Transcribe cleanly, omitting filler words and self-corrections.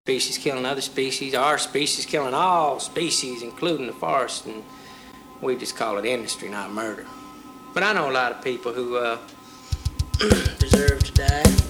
species killing other species, our species killing all species, including the forest, and we just call it industry, not murder. But I know a lot of people who deserve to die.